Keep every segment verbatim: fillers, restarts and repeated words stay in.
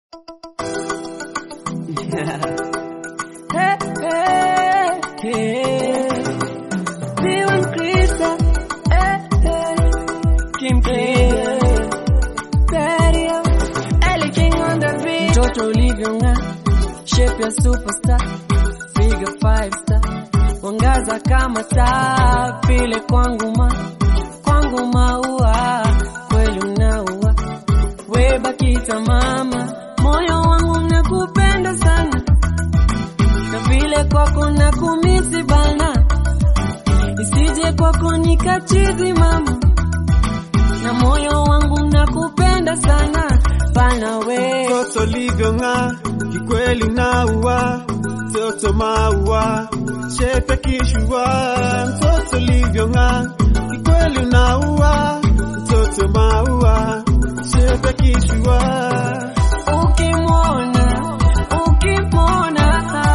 Hey, hey, hey. Viwan Krista, hey, hey. Kim K, Dario, Ellie King on the beat. Mtoto ulivyong'aa, shape ya superstar, figure five star, wangaza kama taa, vile kwangu ma, kwangu maua, kweli unaua, we bakita mama, moyo wangu nakupenda sana, na vile kwako nakumisi bana, isije kwako nikachizi mama, na moyo wangu nakupenda sana bana we. Toto livyong'aa, kikweli unaua, toto maua, shepe kishua. Toto livyong'aa, kikweli unaua, toto maua, shepe kishua. Ukimwona, ukimwona,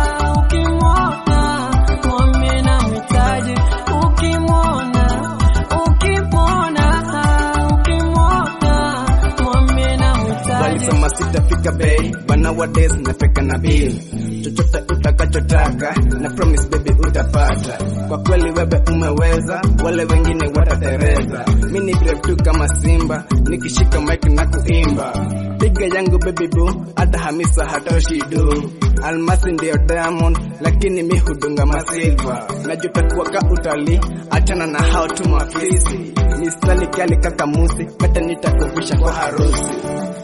ukimwona, mwambie namhitaji. Ukimwona, ukimwona, ukimwona, mwambie namhitaji. Walisema sitafika bei, but nowadays nafika na bill. Chochote utakachotaka, na promise baby utapata. Kwa kweli wewe umeweza, wale wengine watatereza. Mini brave tu kama simba, nikishika mic na kuimba. Piga yangu baby boo, hata Hamisa hatoshi do. Almasi ndio diamond, lakini mi hudunga masilva. Najuta kuwaka utali, achana na hao tu mafisi. Mistali kali kaka musi, kata nitakuvisha kwa harusi.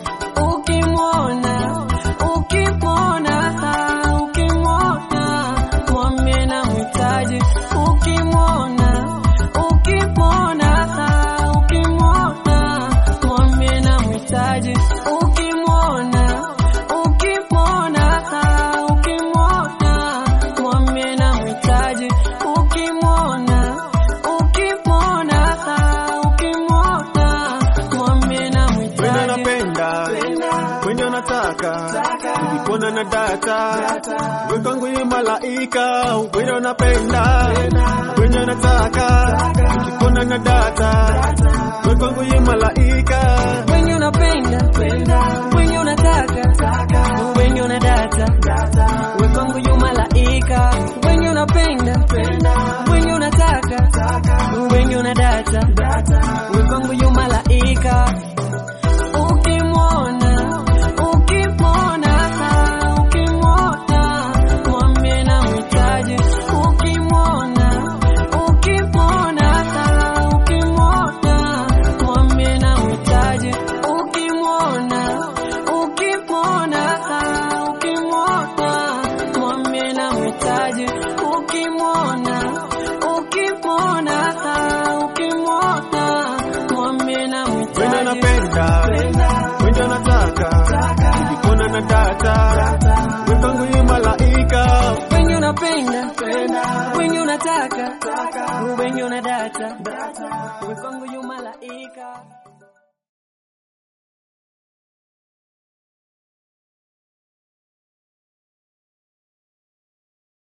Ukimwona, ukimwona, ukimwona, mwambie namhitaji. Ukimwona, ukimwona, ukimwona, mwambie namhitaji. Ukimwona, ukimwona, ukimwona, mwambie namhitaji. Ukimwona, ukimwona, ukimwona, mwambie namhitaji. Wenda napenda, wenda nataka, nikipona na data, we kwangu ni malaika. Wenda napenda, wenda nataka, nikipona na data, we kwangu ni malaika. Wenye unapenda, wenye unataka, wenye una data, we kwangu yu malaika. Wenye unapenda, wenye unataka, wenye una data, we kwangu yu malaika. Ukimwona, ukimwona, ukimwona, mwambie namhitaji. Ukimwona, ukimwona, ukimwona, mwambie namhitaji. Ukimwona, ukimwona, ukimwona, mwambie namhitaji. Ukimwona, ukimwona, ukimwona, mwambie namhitaji. Wenda napenda, wenda nataka, nikipona na data, we kwangu ni malaika. Wenye unapenda, wenye unataka, wenye una data, we kwangu yu malaika.